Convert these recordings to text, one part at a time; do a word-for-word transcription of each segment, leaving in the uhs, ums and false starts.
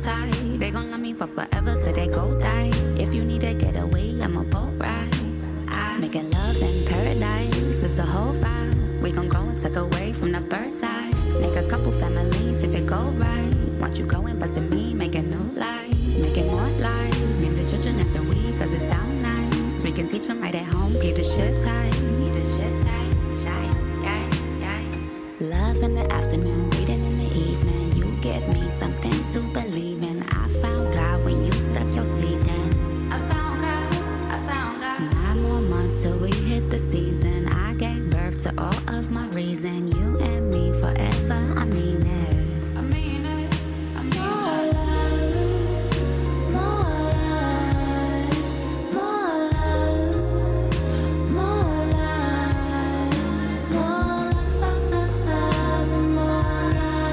tie. They gon' love me for forever till they go die. If you need to get away, I'm a boat ride. I making love in paradise, it's a whole vibe. We gon' go and tuck away from the bird's eye. Make a couple families if it go right. Want you going, bustin' me, make a new life. Make it more life. Name the children after we, cause it sound nice. We can teach them right at home, keep the shit tight. Keep the shit tight, tight, yeah, yeah. Love in the afternoon, reading in the evening. You give me something to believe in. I found God when you stuck your seed in. I found God, I found God. Nine more months till we hit the season. I gave birth to all of my reason. You and me forever, I mean it. I mean it, I mean more it. Love, more love, more love, more love, more love, more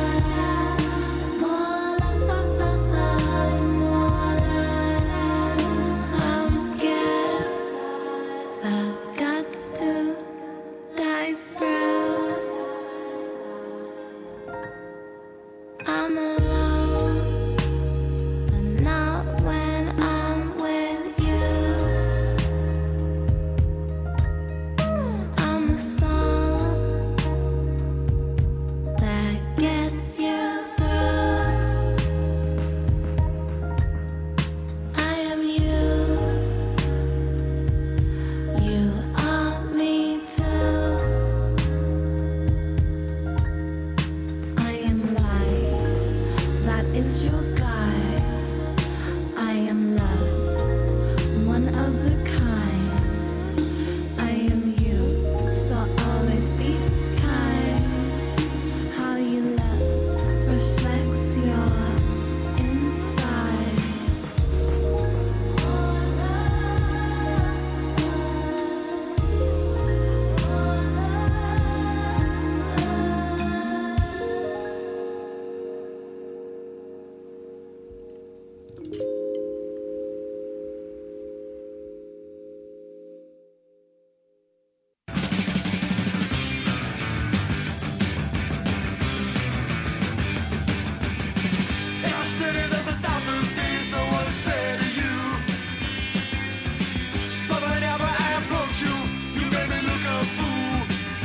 love, more love. I'm scared, but guts to die through. I'm alone, but not when I'm with you. I'm the song that gets you through. I am you, you are me too. I am light, that is your guide. I am love, one of a kind. I am you, so always be kind. How you love reflects your inside. In our city, there's a thousand things I wanna say to you. But whenever I approach you, you make me look a fool.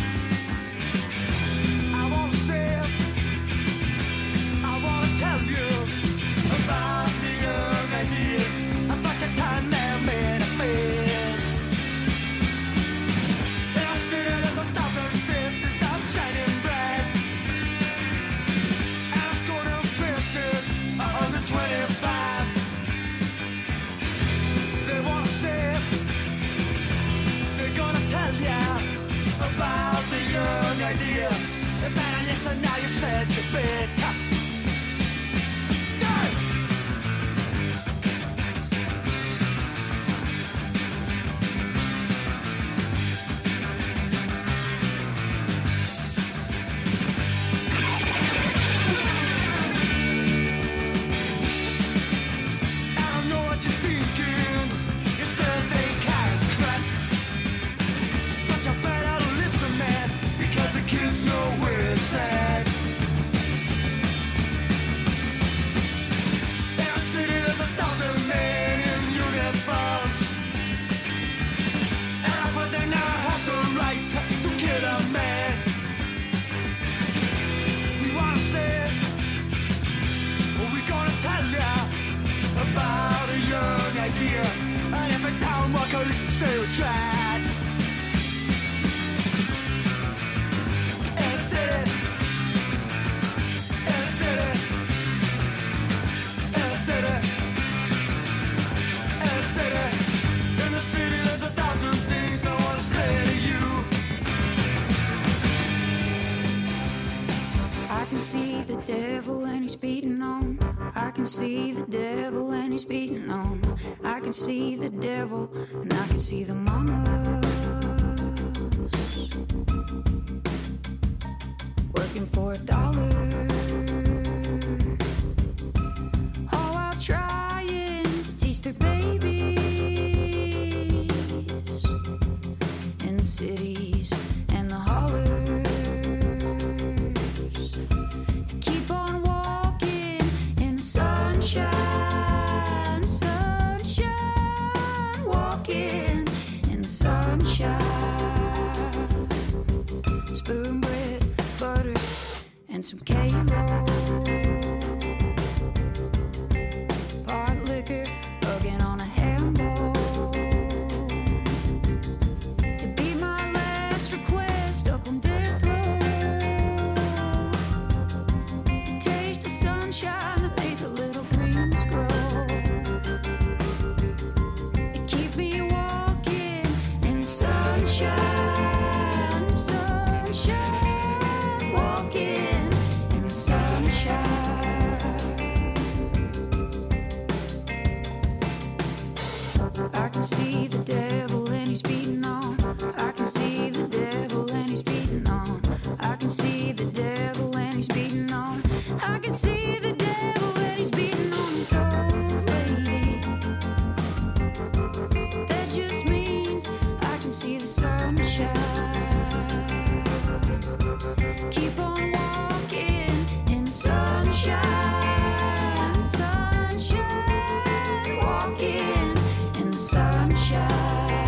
I wanna say, I wanna tell you about the young ideas, about your time there made a face. In our city, there's a thousand faces all shining bright. Ask all them faces are under twenty-five. They wanna say, they're gonna tell ya about the young idea. They better listen now, you said you better. Hey! I don't know what you're thinking. You still think I'm crap. But you better listen, man, because the kids know we're sad. In our city, there's a thousand men in uniforms. And I thought they now have the right to, to kill a man. We wanna say, well, we gonna tell ya about a young idea. And every town walker is a stereotype. In the city, in the city, in the city, in the city, in the city, there's a thousand things I wanna say to you. I can see the devil and he's beating on. I can see the devil and he's beating on. I can see the devil and I can see the mamas working for a dollar. Oh, while trying to teach their babies in the cities and the hollers to keep on walking in the sunshine. spoon bread, butter, and some K-roll. Pot liquor, hugging on a handball. It'd be my last request up on death row, to taste the sunshine that made the little greens grow. It keep me walking in the sunshine, sunshine, walking in the sunshine. I can see the devil and he's beating on. I can see the devil and he's beating on. I can see the devil and he's beating on. I can see the devil and he's beating on his old lady. That just means I can see the sunshine. Keep on walking in the sunshine, sunshine, walking in the sunshine.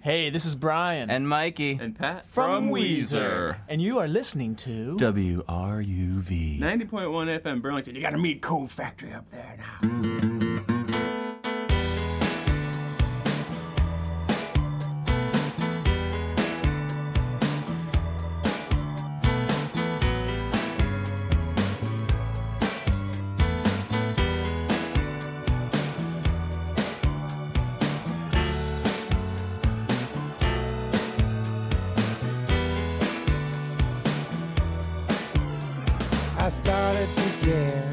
Hey, this is Brian. And Mikey. And Pat. From, from Weezer. And you are listening to W R U V. ninety point one F M Burlington. You got a meat coal factory up there now. I started to care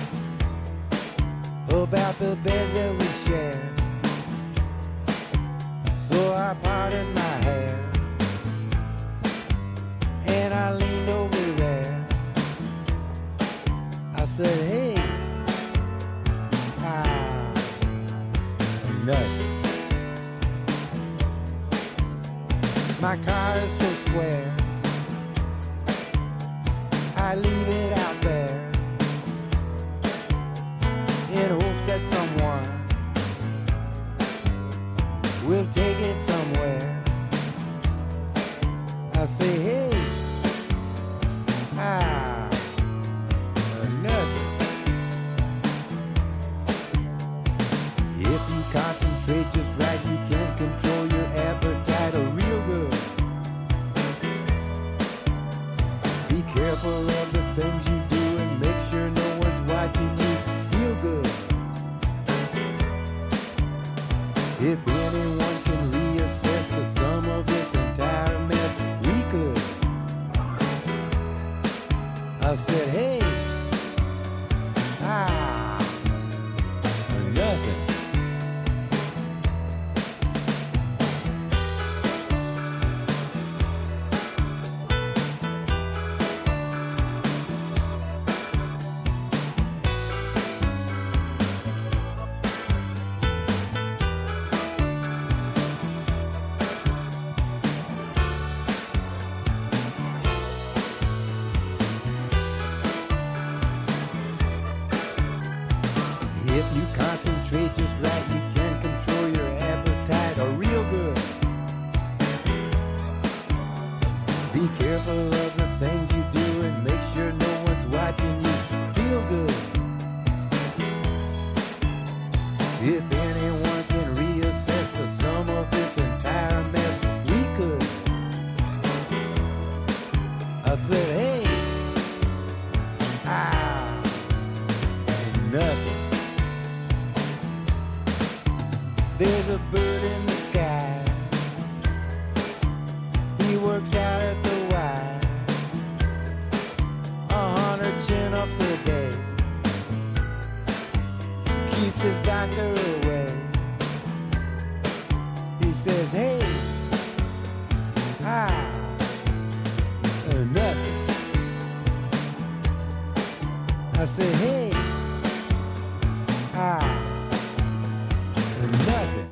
about the bed that we shared, so I parted my hair and I leaned over there. I said, hey, ah, nothing. My car is so square, I leave it out there in hopes that someone will take it somewhere. I say, hey, ah, nothing. If you concentrate just right, you can control your appetite real good. Be careful of the things you do and make sure no one's watching you. Feel good. If anyone can reassess the sum of this entire mess, we could. I said, hey, ah, nothing. If you concentrate just right, you can control your appetite or real good. Be careful of the things you do and make sure no one's watching you. Feel good. If anyone can reassess the sum of this entire mess, we could. I said, hey, ah, nothing. There's a bird in the sky. He works out at the Y. A hundred chin-ups a day. Keeps his doctor away. He says, hey, ah, uh, nothing. I say, hey, ah, nothing.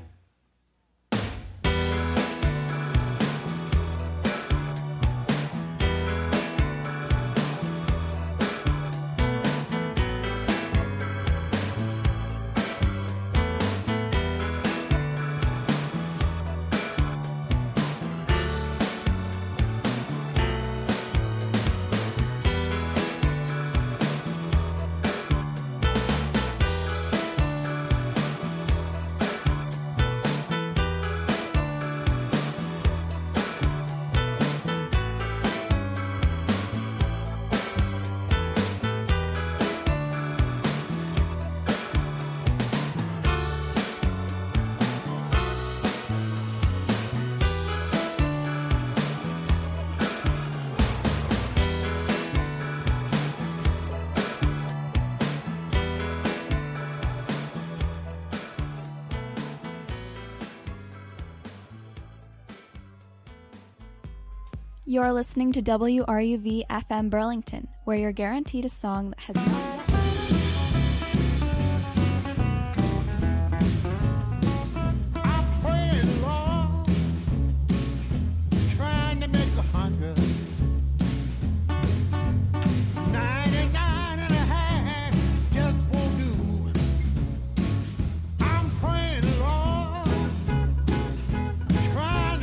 You're listening to W R U V F M Burlington, where you're guaranteed a song that has not yet. Trying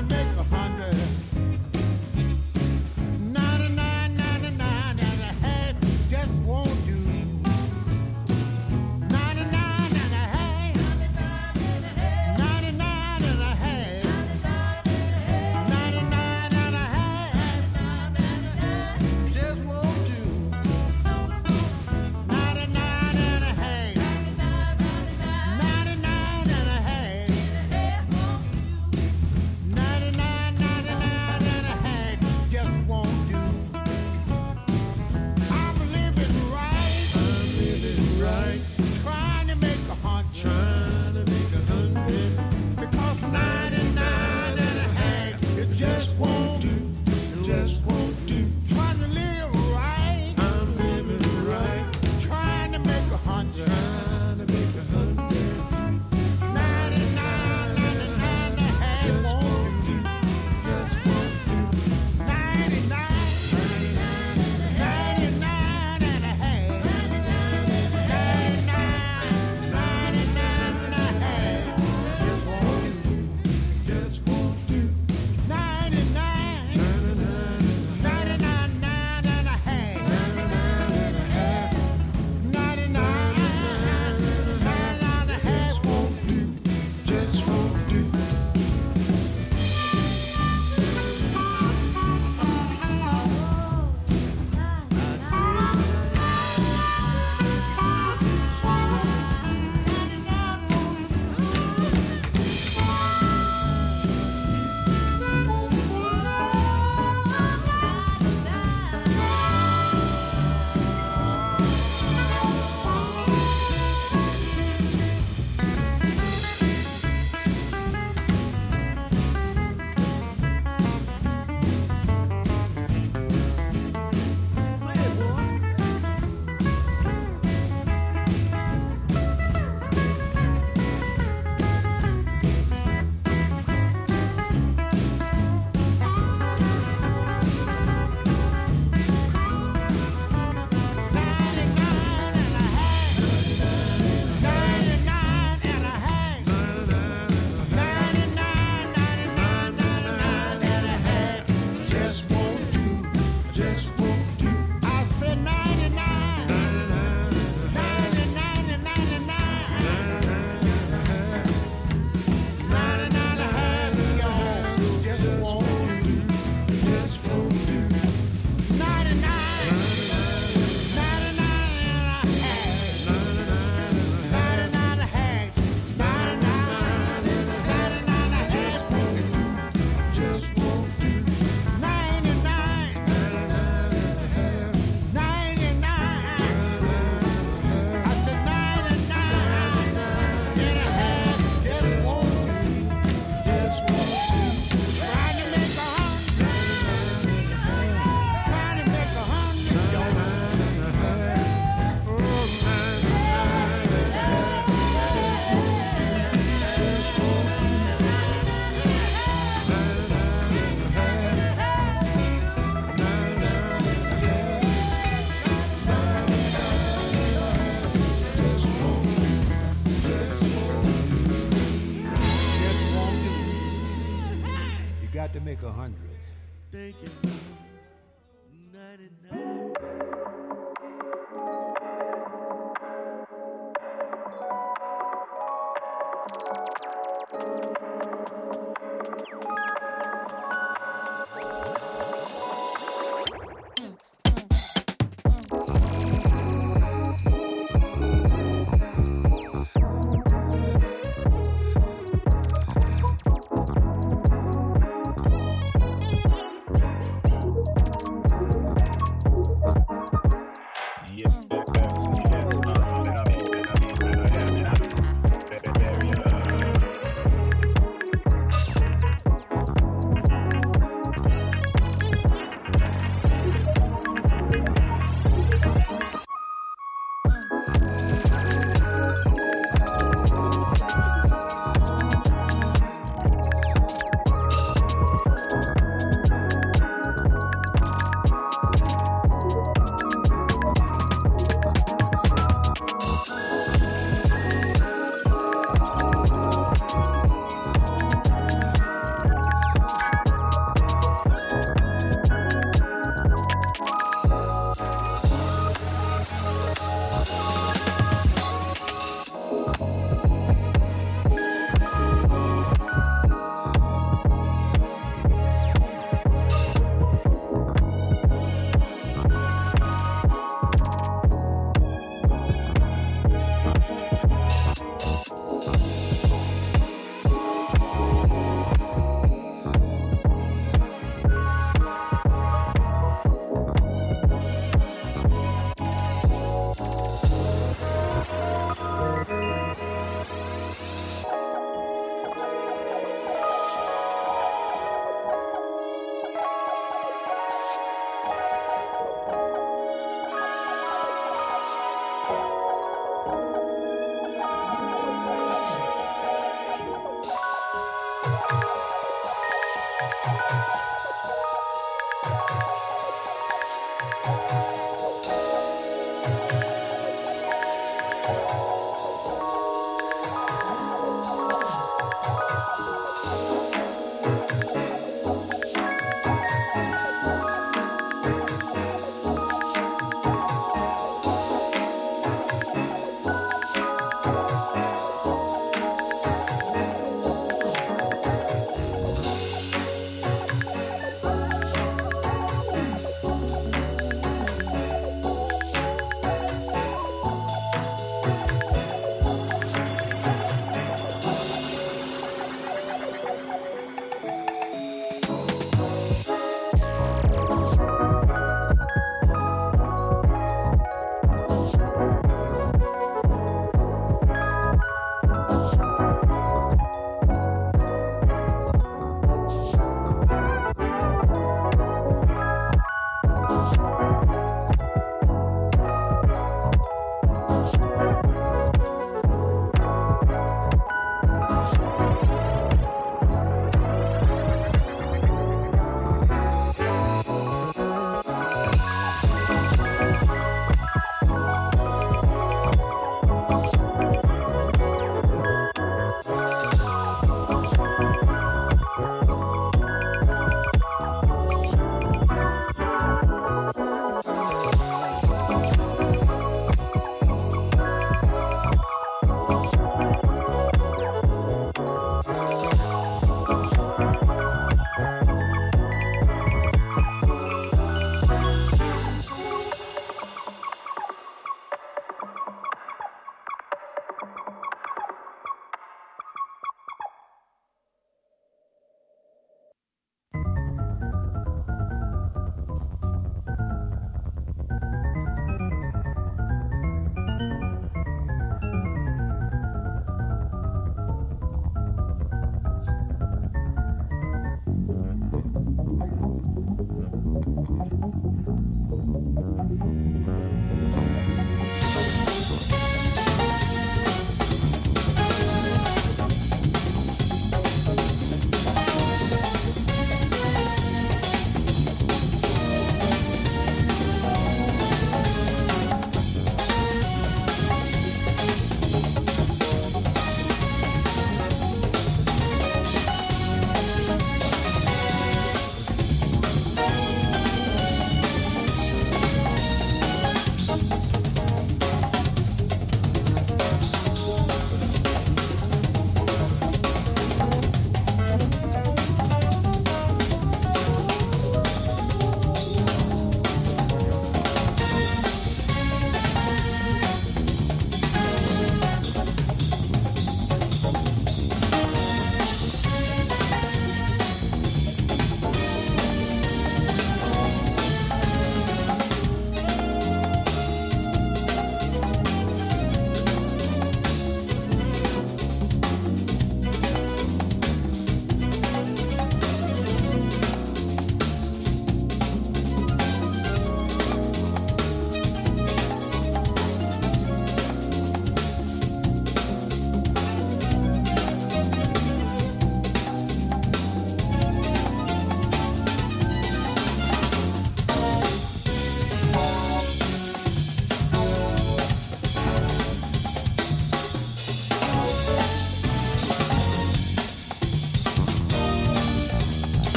make a hundred. Take it home, ninety-nine.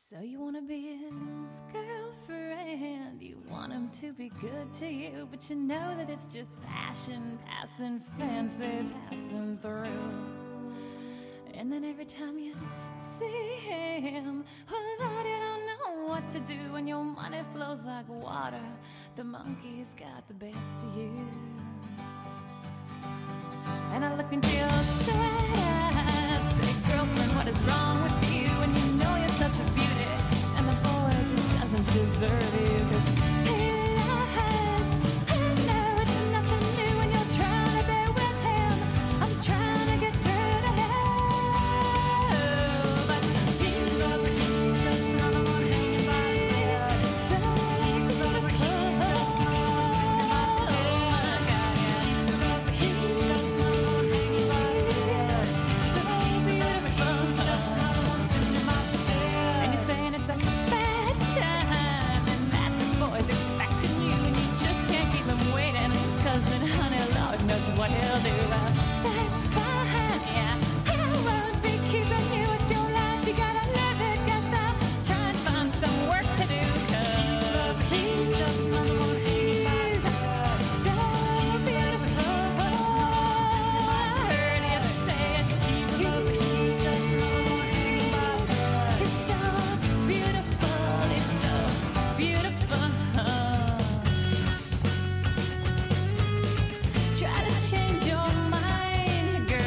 So you wanna be his girlfriend, you want him to be good to you, but you know that it's just passion, passing, fancy, passing through. And then every time you see him, oh Lord, you don't know what to do when your money flows like water. The monkey's got the best of you. And I look into your eyes, say, girlfriend, what is wrong with you? And you know you're such a beauty, and the boy just doesn't deserve you. 'Cause he lies, I know it's nothing new when you're trying to be with him. I'm trying to get through to him, but he's loving you, just another one hanging by the bed. So he's loving you, just another one sitting by the bed. Oh my God, yeah. He's loving you, just another one hanging by the bed. So beautiful, just another one sitting by the bed. And you're saying it's a bad time, and that this boy's expecting you, and you just can't keep him waiting. 'Cause then, honey, Lord knows what he'll do. Well, that's fine, yeah. I won't be keeping you. It's your life, you gotta live it. Guess I'll try and find some work to do. 'Cause he's just another one hanging by the bed. So beautiful. I heard you say it. He's loving you, just another one hanging by the bed. He's so beautiful. He's so beautiful. Try to change your mind, girl.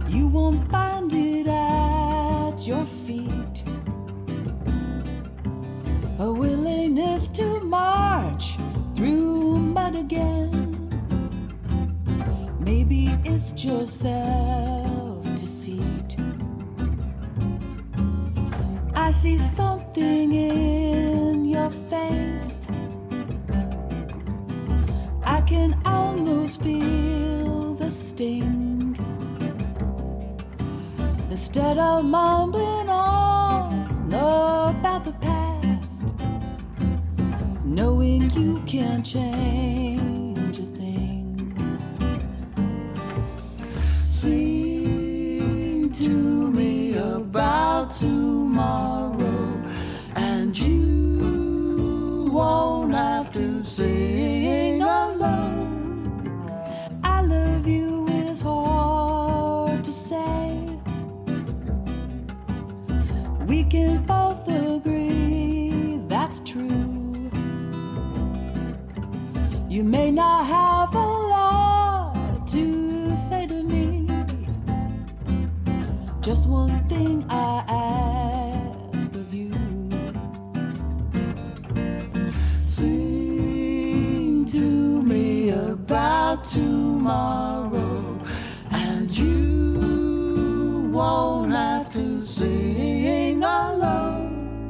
You won't find it at your feet. A willingness to march through mud again. Maybe it's just self-deceit. I see something in your face. I can almost feel the sting. Instead of mumbling on about the past, knowing you can't change a thing. Sing to me about tomorrow, and you won't have to sing alone. I love you is hard to say. We can both agree that's true. You may not have a lot to say to me. Just one thing I ask of you. Sing to me about tomorrow, and you won't have to sing alone.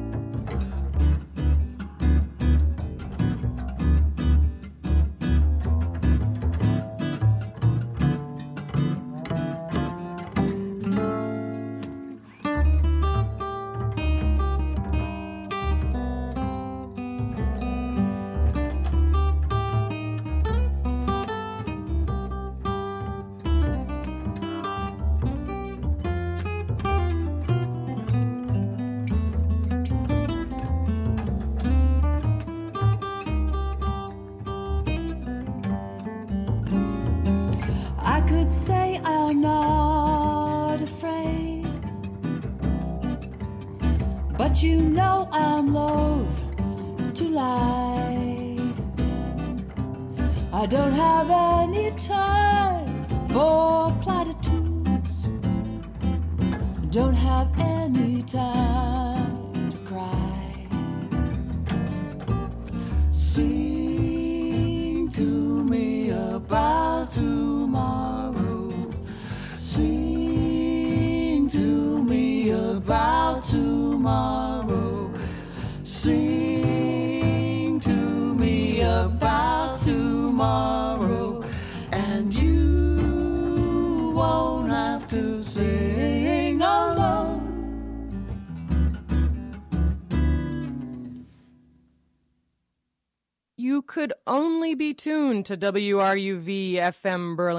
I could say I'm not afraid, but you know I'm loath to lie. I don't have any time for platitudes, don't have any time to cry. Sing to me about tomorrow. Sing to me about tomorrow. Sing to me about tomorrow, and you won't have to sing alone. You could only be tuned to W R U V F M Burlington.